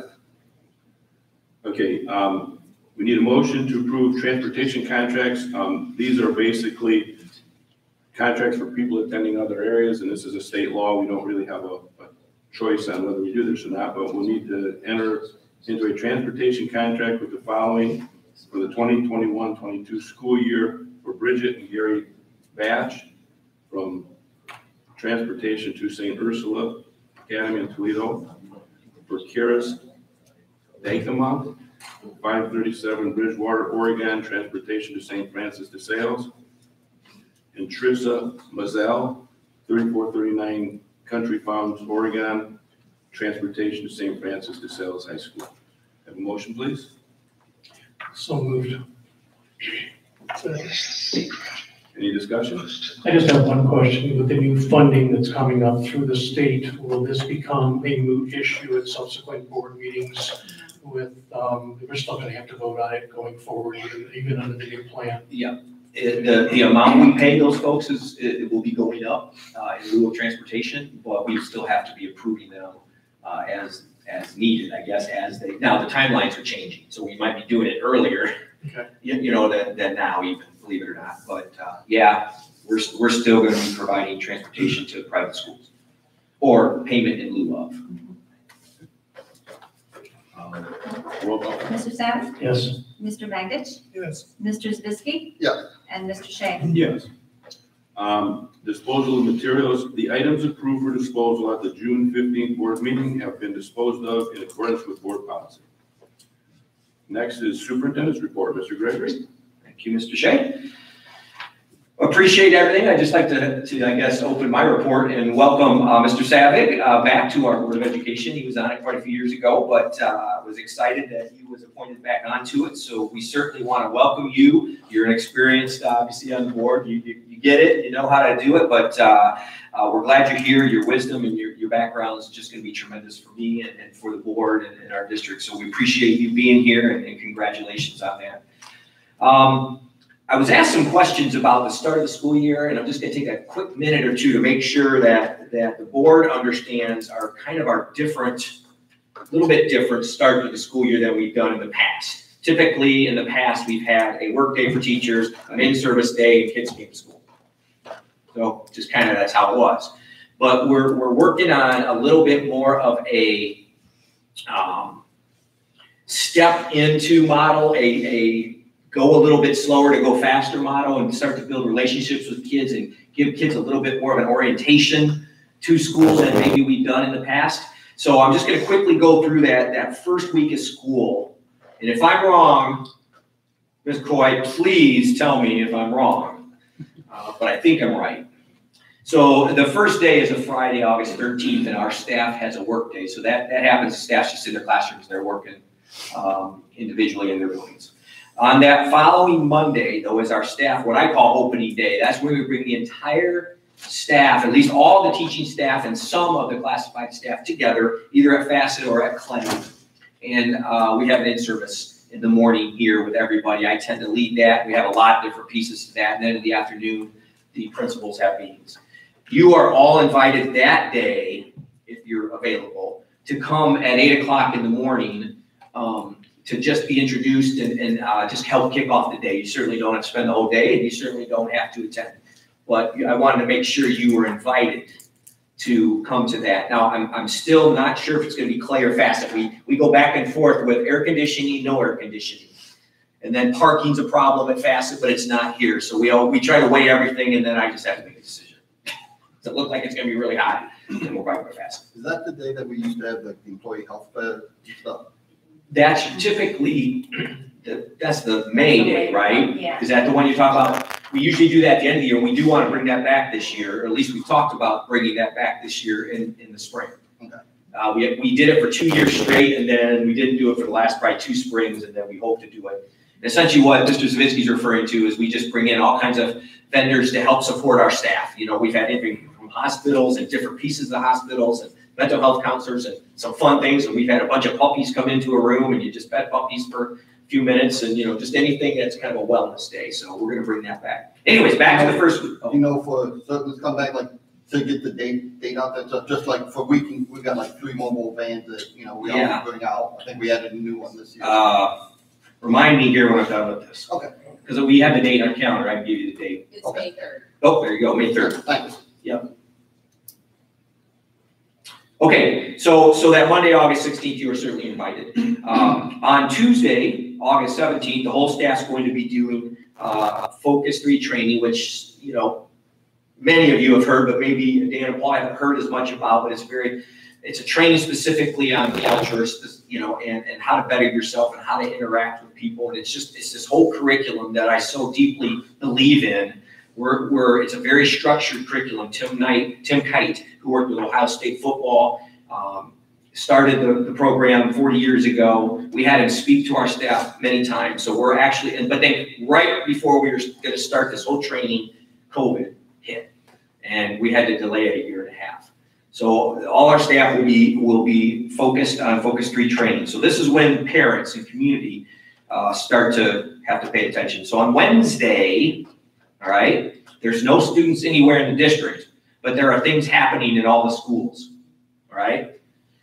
Speaker 1: Okay, um, we need a motion to approve transportation contracts. Um, these are basically contracts for people attending other areas, and this is a state law. We don't really have a, a choice on whether we do this or not, but we'll need to enter into a transportation contract with the following for the twenty twenty-one twenty-two school year for Bridget and Gary Batch from transportation to Saint Ursula Academy in Toledo, for Karis Dankema, five thirty-seven Bridgewater, Oregon, transportation to Saint Francis de Sales, and Trissa Mazel, thirty-four thirty-nine Country Farms, Oregon, transportation to Saint Francis de Sales High School. Have a motion, please?
Speaker 7: So moved.
Speaker 1: Any discussion?
Speaker 7: I just have one question. With the new funding that's coming up through the state, will this become a moot issue at subsequent board meetings with, um, we're still gonna have to vote on it going forward, even, even under the new plan?
Speaker 2: Yeah, It- the, the amount we pay those folks is, it will be going up, uh, in lieu of transportation, but we still have to be approving them, uh, as, as needed, I guess, as they, now the timelines are changing, so we might be doing it earlier,
Speaker 7: Okay.
Speaker 2: you, you know, than, than now even, believe it or not, but, uh, yeah, we're, we're still gonna be providing transportation to private schools, or payment in lieu of.
Speaker 1: Um, Roll call.
Speaker 4: Mister Savage,
Speaker 7: Yes.
Speaker 4: Mister Magich,
Speaker 7: Yes.
Speaker 4: Mister Zavisky.
Speaker 3: Yeah.
Speaker 4: And Mister Shea.
Speaker 1: Yes. Um, Disposal of materials, the items approved for disposal at the June fifteenth board meeting have been disposed of in accordance with board policy. Next is superintendent's report, Mister Gregory.
Speaker 2: Thank you, Mister Shea. Appreciate everything. I'd just like to, to, I guess, open my report and welcome uh, Mister Savick uh, back to our Board of Education. He was on it quite a few years ago, but uh, was excited that he was appointed back onto it. So we certainly want to welcome you. You're an experienced, uh, obviously, on the board. You, you, you get it. You know how to do it. But uh, uh, we're glad you're here. Your wisdom and your, your background is just going to be tremendous for me and, and for the board and, and our district. So we appreciate you being here, and, and congratulations on that. Um, I was asked some questions about the start of the school year, and I'm just going to take a quick minute or two to make sure that, that the board understands our kind of our different, a little bit different start to the school year than we've done in the past. Typically, in the past, we've had a work day for teachers, an in-service day, and kids came to school. So just kind of that's how it was. But we're, we're working on a little bit more of a um, step into model, a, a go a little bit slower to go faster model, and start to build relationships with kids and give kids a little bit more of an orientation to schools than maybe we've done in the past. So I'm just gonna quickly go through that, that first week of school. And if I'm wrong, Miz Coy, please tell me if I'm wrong, uh, but I think I'm right. So the first day is a Friday, August thirteenth, and our staff has a work day. So that, that happens, staff's just in their classrooms, they're working um, individually in their buildings. On that following Monday, though, is our staff, what I call opening day. That's when we bring the entire staff, at least all the teaching staff and some of the classified staff together, either at Facet or at Clay. And uh, we have an in-service in the morning here with everybody. I tend to lead that. We have a lot of different pieces to that. And then in the afternoon, the principals have meetings. You are all invited that day, if you're available, to come at eight o'clock in the morning um, to just be introduced and, and uh, just help kick off the day. You certainly don't have to spend the whole day, and you certainly don't have to attend. But I wanted to make sure you were invited to come to that. Now, I'm, I'm still not sure if it's going to be Clay or Facet. We, we go back and forth with air conditioning, no air conditioning. And then parking's a problem at Facet, but it's not here. So we all, we try to weigh everything, and then I just have to make a decision. Does it look like it's going to be really hot? Then we'll probably go Facet.
Speaker 3: Is that the day that we used to have like the employee health fair and stuff?
Speaker 2: That's typically, the, that's the May day, right?
Speaker 4: Yeah.
Speaker 2: Is that the one you're talking about? We usually do that at the end of the year. We do want to bring that back this year, or at least we talked about bringing that back this year in, in the spring.
Speaker 3: Okay.
Speaker 2: Uh, we, we did it for two years straight, and then we didn't do it for the last probably two springs, and then we hope to do it. And essentially what Mister Zawinski's referring to is we just bring in all kinds of vendors to help support our staff. You know, we've had everything from hospitals and different pieces of the hospitals and mental health counselors and some fun things. And we've had a bunch of puppies come into a room, and you just pet puppies for a few minutes, and, you know, just anything that's kind of a wellness day. So we're going to bring that back. Anyways, back to the first week.
Speaker 3: You know, for certain come back, like, to get the date, date out there, so just like for weekend, we got like three mobile vans that, you know, we
Speaker 2: Yeah.
Speaker 3: always bring out. I think we added a new one this year.
Speaker 2: Uh, remind me here when I'm done with this.
Speaker 3: Okay.
Speaker 2: Because we have the date on the calendar. I can give you the date.
Speaker 9: It's
Speaker 3: Okay.
Speaker 9: May third.
Speaker 2: Oh, there you go, May third.
Speaker 3: Thanks.
Speaker 2: Okay, so so that Monday, August sixteenth, you are certainly invited. Um, on Tuesday, August seventeenth, the whole staff's going to be doing uh, Focus three training, which, you know, many of you have heard, but maybe Dan and Paul haven't heard as much about, but it's very, it's a training specifically on culture, you know, and, and how to better yourself and how to interact with people. And it's just, it's this whole curriculum that I so deeply believe in. We're, we're, it's a very structured curriculum. Tim Knight, Tim Kite, who worked with Ohio State football, um, started the, the program forty years ago. We had him speak to our staff many times. So we're actually, and but then right before we were going to start this whole training, COVID hit, and we had to delay it a year and a half. So all our staff will be will be focused on Focus three training. So this is when parents and community uh, start to have to pay attention. So on Wednesday, all right, there's no students anywhere in the district, but there are things happening in all the schools, all right?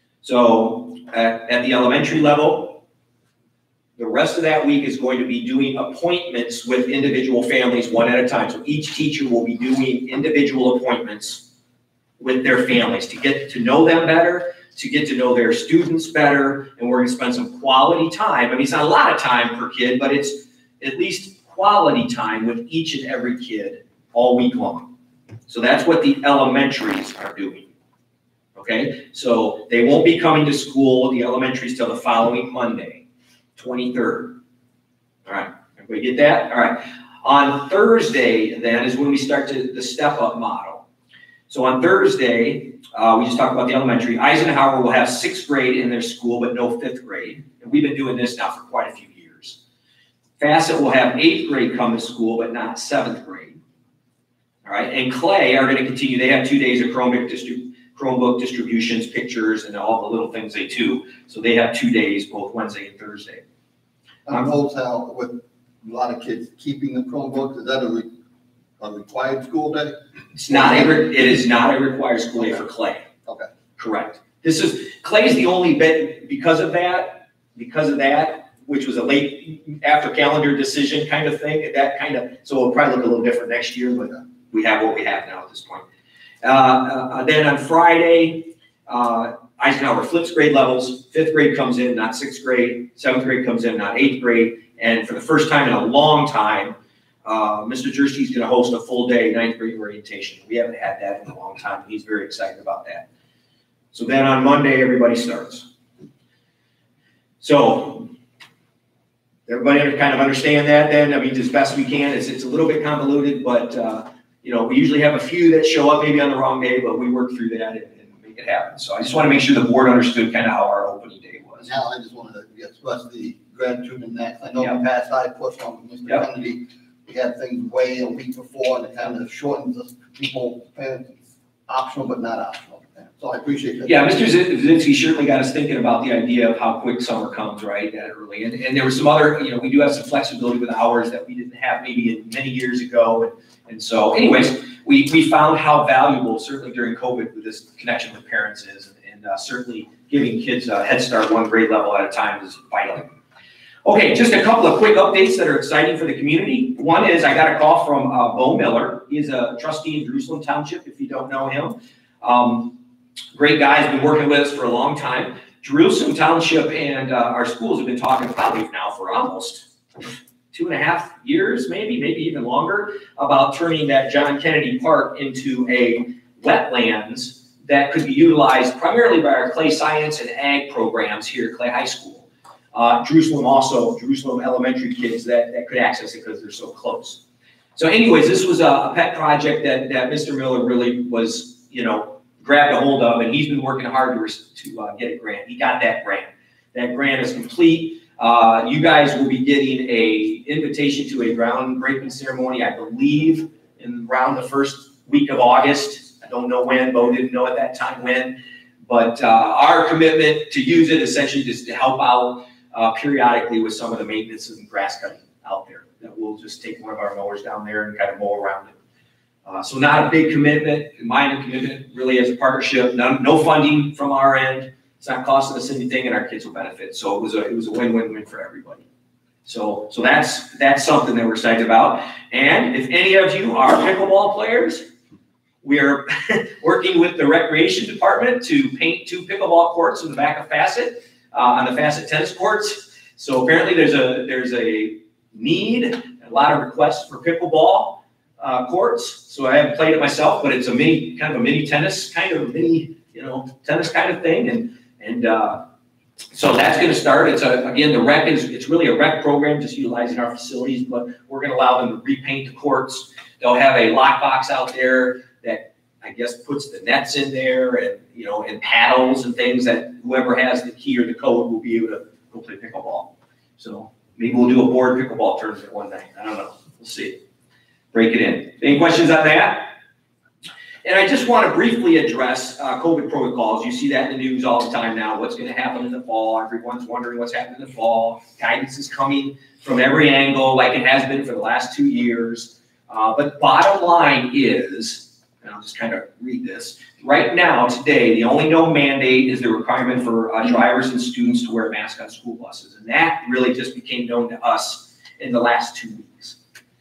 Speaker 2: So at, at the elementary level, the rest of that week is going to be doing appointments with individual families one at a time. So each teacher will be doing individual appointments with their families to get to know them better, to get to know their students better, and we're going to spend some quality time. I mean, it's not a lot of time per kid, but it's at least quality time with each and every kid all week long. So that's what the elementaries are doing. Okay, so they won't be coming to school, the elementaries, till the following Monday, twenty-third. All right, everybody get that? All right. On Thursday, then, is when we start to, the step-up model. So on Thursday, uh, we just talked about the elementary. Eisenhower will have sixth grade in their school, but no fifth grade. And we've been doing this now for quite a few years. Facet will have eighth grade come to school, but not seventh grade. All right, and Clay are going to continue. They have two days of Chromebook, distrib Chromebook distributions, pictures, and all the little things they do. So they have two days, both Wednesday and Thursday.
Speaker 3: I noticed how with a lot of kids keeping the Chromebooks, is that a, re a required school day?
Speaker 2: It's not a, re it is not a required school day for Clay.
Speaker 3: Okay.
Speaker 2: Correct. This is, Clay is the only bit, because of that, because of that, which was a late after calendar decision kind of thing, that kind of, so it'll probably look a little different next year, but we have what we have now at this point. Uh, uh, then on Friday, uh, Eisenhower flips grade levels. Fifth grade comes in, not sixth grade. Seventh grade comes in, not eighth grade. And for the first time in a long time, uh, Mister Jersey is going to host a full day ninth grade orientation. We haven't had that in a long time. He's very excited about that. So then on Monday, everybody starts. So everybody kind of understand that then? I mean, as best we can. It's, it's a little bit convoluted, but uh, you know, we usually have a few that show up maybe on the wrong day, but we work through that and, and make it happen. So I just want to make sure the board understood kind of how our opening day was.
Speaker 3: Now I just wanted to express the gratitude in that. I know in the past I pushed on Mister
Speaker 2: Yep.
Speaker 3: Kennedy. We had things way a week before and it kind of shortens the people, parents, optional but not optional. So I appreciate that.
Speaker 2: Yeah, Mister Zazinski certainly got us thinking about the idea of how quick summer comes, right, that early. And, and there were some other, you know, we do have some flexibility with hours that we didn't have maybe in many years ago. And, and so anyways, we, we found how valuable, certainly during COVID, with this connection with parents is. And, and uh, certainly giving kids a head start one grade level at a time is vital. Okay, just a couple of quick updates that are exciting for the community. One is I got a call from uh, Bo Miller. He's a trustee in Jerusalem Township, if you don't know him. Um, Great guy, has been working with us for a long time. Jerusalem Township and uh, our schools have been talking probably now for almost two and a half years, maybe, maybe even longer, about turning that John Kennedy Park into a wetlands that could be utilized primarily by our clay science and ag programs here at Clay High School. Uh, Jerusalem also, Jerusalem elementary kids that, that could access it because they're so close. So anyways, this was a, a pet project that, that Mister Miller really was, you know, grabbed a hold of, and he's been working hard to, to uh, get a grant. He got that grant. That grant is complete. Uh, you guys will be getting a invitation to a groundbreaking ceremony, I believe, in around the first week of August. I don't know when. Bo didn't know at that time when. But uh, our commitment to use it essentially is to help out uh, periodically with some of the maintenance and grass cutting out there. That we'll just take one of our mowers down there and kind of mow around it. Uh, so not a big commitment, minor commitment, really as a partnership, no, no funding from our end. It's not costing us anything and our kids will benefit. So it was a, it was a win-win-win for everybody. So, so that's, that's something that we're excited about. And if any of you are pickleball players, we are working with the recreation department to paint two pickleball courts in the back of Facet, uh, on the Facet tennis courts. So apparently there's a, there's a need, a lot of requests for pickleball Uh, courts, so I haven't played it myself, but it's a mini, kind of a mini tennis, kind of a mini, you know, tennis kind of thing, and and uh, so that's going to start. It's a, again, the rec is it's really a rec program, just utilizing our facilities, but we're going to allow them to repaint the courts. They'll have a lock box out there that I guess puts the nets in there, and you know, and paddles and things that whoever has the key or the code will be able to go play pickleball. So maybe we'll do a board pickleball tournament one night. I don't know. We'll see. Break it in. Any questions on that? And I just want to briefly address uh, COVID protocols. You see that in the news all the time now. What's going to happen in the fall? Everyone's wondering what's happening in the fall. Guidance is coming from every angle like it has been for the last two years. Uh, but bottom line is, and I'll just kind of read this. Right now, today, the only no mandate is the requirement for uh, drivers and students to wear a mask on school buses. And that really just became known to us in the last two weeks.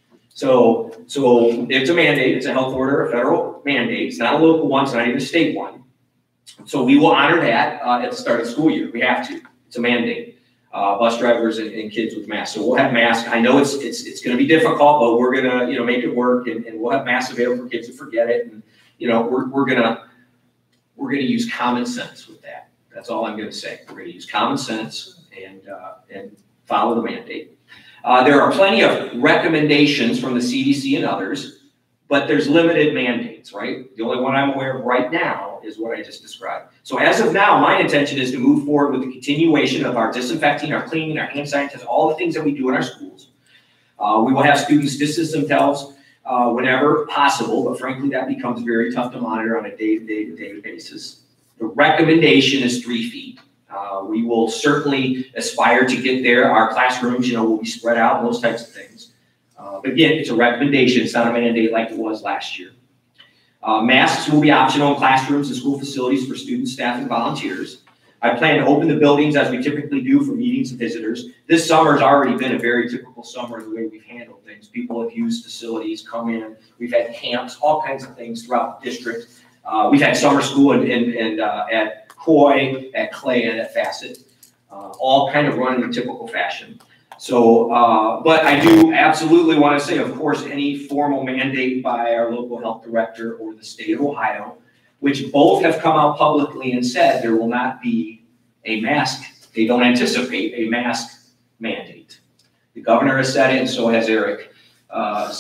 Speaker 2: So, so it's a mandate, it's a health order, a federal mandate, it's not a local one, it's not even a state one. So we will honor that uh, at the start of the school year, we have to, it's a mandate. Uh, bus drivers and, and kids with masks, so we'll have masks. I know it's it's it's gonna be difficult, but we're gonna, you know, make it work, and, and we'll have masks available for kids who forget it, and you know, we're, we're gonna, we're gonna use common sense with that. That's all I'm gonna say, we're gonna use common sense and, uh, and follow the mandate. Uh, there are plenty of recommendations from the C D C and others, but there's limited mandates, right? The only one I'm aware of right now is what I just described. So as of now, my intention is to move forward with the continuation of our disinfecting, our cleaning, our hand sanitizing, all the things that we do in our schools. Uh, we will have students distance themselves uh, whenever possible, but frankly, that becomes very tough to monitor on a day-to-day-to-day basis. The recommendation is three feet. Uh, we will certainly aspire to get there. Our classrooms, you know, will be spread out and those types of things. Uh, but again, it's a recommendation. It's not a mandate like it was last year. Uh, masks will be optional in classrooms and school facilities for students, staff, and volunteers. I plan to open the buildings as we typically do for meetings and visitors. This summer has already been a very typical summer the way we've handled things. People have used facilities, come in. We've had camps, all kinds of things throughout the district. Uh, we've had summer school and, and, and uh, at Coy, at Clay, and at Facet, uh, all kind of run in a typical fashion. So, uh, but I do absolutely want to say, of course, any formal mandate by our local health director or the state of Ohio, which both have come out publicly and said there will not be a mask. They don't anticipate a mask mandate. The governor has said it, and so has Eric uh,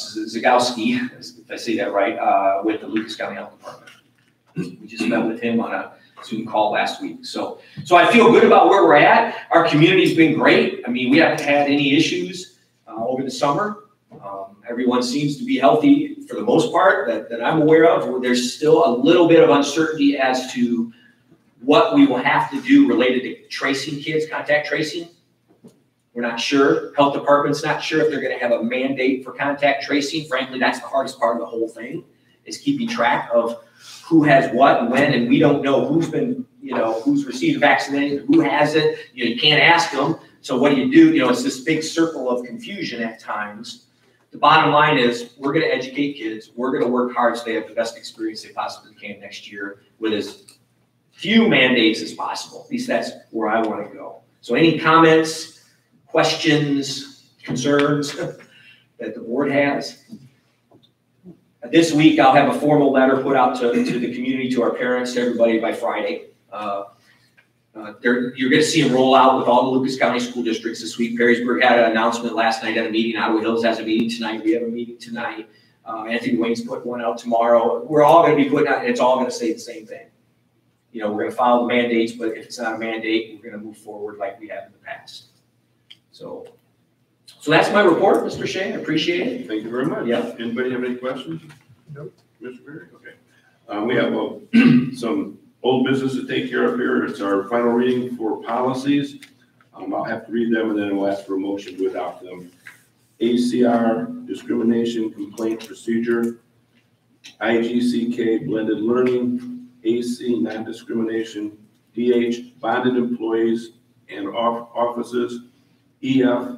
Speaker 2: Zagowski, if I say that right, uh, with the Lucas County Health Department. We just met with him on a Zoom call last week. So, so I feel good about where we're at. Our community's been great. I mean, we haven't had any issues uh, over the summer. Um, everyone seems to be healthy for the most part that, that I'm aware of. There's still a little bit of uncertainty as to what we will have to do related to tracing kids, contact tracing. We're not sure. Health department's not sure if they're going to have a mandate for contact tracing. Frankly, that's the hardest part of the whole thing, is keeping track of who has what and when, and we don't know who's been, you know, who's received vaccination, who hasn't. You know, you can't ask them. So what do you do? You know, it's this big circle of confusion at times. The bottom line is we're going to educate kids. We're going to work hard so they have the best experience they possibly can next year with as few mandates as possible. At least that's where I want to go. So any comments, questions, concerns that the board has? This week, I'll have a formal letter put out to, to the community, to our parents, to everybody by Friday. Uh, uh, you're going to see them roll out with all the Lucas County school districts this week. Perrysburg had an announcement last night at a meeting. Ottawa Hills has a meeting tonight. We have a meeting tonight. Uh, Anthony Wayne's put one out tomorrow. We're all going to be putting out, and it's all going to say the same thing. You know, we're going to follow the mandates, but if it's not a mandate, we're going to move forward like we have in the past. So, so that's my report, Mister Shea. I appreciate it.
Speaker 1: Thank you very much.
Speaker 2: Yeah.
Speaker 1: Anybody have any questions?
Speaker 3: Nope.
Speaker 1: Mister Perry? Okay. Uh, we have uh, some old business to take care of here. It's our final reading for policies. Um, I'll have to read them and then we'll ask for a motion to adopt them. A C R, discrimination complaint procedure. I G C K, blended learning. A C, non-discrimination. D H, bonded employees and off offices. E F,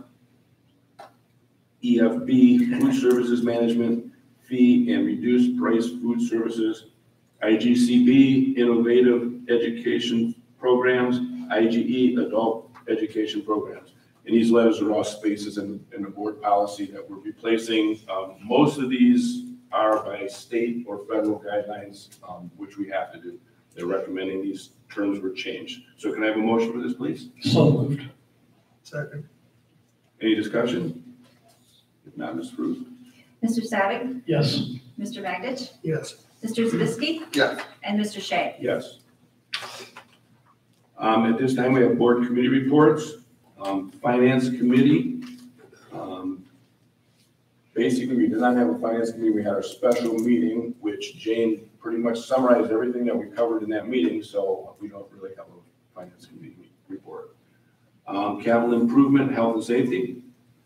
Speaker 1: E F B, food services management, fee and reduced price food services. I G C B, innovative education programs. I G E, adult education programs. And these letters are all spaces in, in the board policy that we're replacing. Um, most of these are by state or federal guidelines, um, which we have to do. They're recommending these terms were changed. So can I have a motion for this, please?
Speaker 7: So moved.
Speaker 3: Second.
Speaker 1: Any discussion? If not, Miz Ruth?
Speaker 4: Mister Savick,
Speaker 7: Yes.
Speaker 4: Mister Magich,
Speaker 3: Yes.
Speaker 4: Mister Zavisky,
Speaker 3: Yes.
Speaker 4: and Mister Shea.
Speaker 1: Yes. Um, at this time, we have board committee reports. Um, Finance Committee. Um, basically, we did not have a Finance Committee. We had a special meeting, which Jane pretty much summarized everything that we covered in that meeting, so we don't really have a Finance Committee report. Um, Capital Improvement, Health and Safety.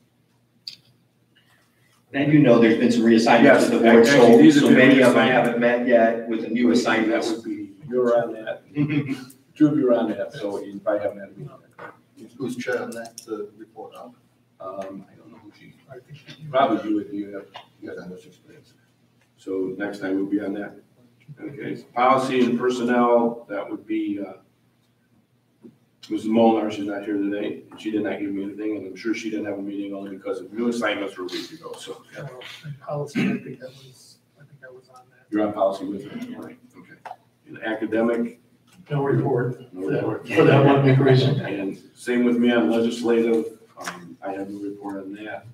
Speaker 2: And you know there's been some reassignments
Speaker 1: Yes,
Speaker 2: to the board,
Speaker 1: actually,
Speaker 2: so,
Speaker 1: these have
Speaker 2: so
Speaker 1: been
Speaker 2: many of them
Speaker 1: reassigned.
Speaker 2: haven't met yet with the new
Speaker 1: That
Speaker 2: assignments.
Speaker 1: would be, you're on that. Two of you are on that, so you probably haven't had a meeting.
Speaker 3: Who's chair on that, the report up?
Speaker 1: Um, I don't know who she,
Speaker 3: I think you-
Speaker 1: probably you, if you have,
Speaker 3: You got that much experience.
Speaker 1: so next time we'll be on that. Okay, so policy and personnel, that would be, uh, Missus Molnar, she's not here today, and she did not give me anything, and I'm sure she didn't have a meeting only because of new assignments were a week ago, so.
Speaker 3: Well, and policy, I think that was, I think I was on that.
Speaker 1: You're on policy with me, all right, okay. In academic,
Speaker 7: No report
Speaker 1: no
Speaker 7: for that-
Speaker 1: report.
Speaker 7: for that one big reason.
Speaker 1: And same with me on legislative, um, I have no report on that.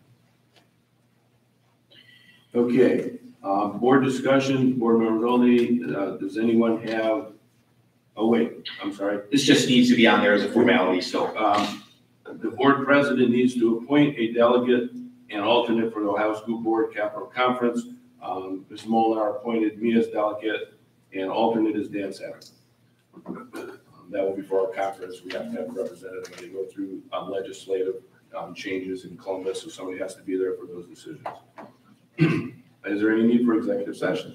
Speaker 1: Okay, um, board discussion, board members only, uh, does anyone have, oh wait, I'm sorry.
Speaker 2: This just needs to be on there as a formality, so.
Speaker 1: Um, the board president needs to appoint a delegate and alternate for the Ohio School Board Capital Conference. Um, Miz Molnar appointed me as delegate and alternate is Dan Savick. Um, That will be for our conference. We have to have a representative when they go through um, legislative um, changes in Columbus, so somebody has to be there for those decisions. Is there any need for executive session?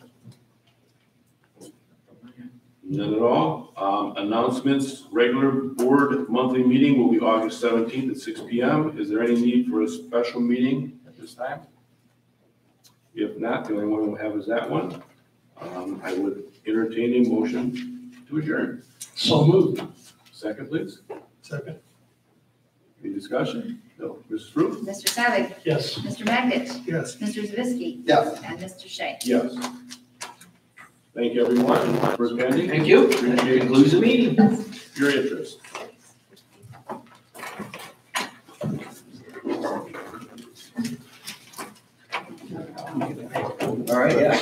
Speaker 1: None at all. Um, announcements, regular board monthly meeting will be August seventeenth at six P M Is there any need for a special meeting at this time? If not, the only one we'll have is that one. Um, I would entertain a motion to adjourn.
Speaker 7: So moved.
Speaker 1: Second, please.
Speaker 3: Second.
Speaker 1: Any discussion? No. Missus Ruth?
Speaker 4: Mister Savick,
Speaker 7: Yes.
Speaker 4: Mister Magich,
Speaker 3: Yes.
Speaker 4: Mister Zavisky,
Speaker 3: Yes.
Speaker 4: and Mister Shea.
Speaker 1: Yes. Thank you, everyone, for attending.
Speaker 2: Thank you. That
Speaker 1: Appreciate
Speaker 2: concludes the meeting.
Speaker 1: your interest.
Speaker 2: All right, yeah.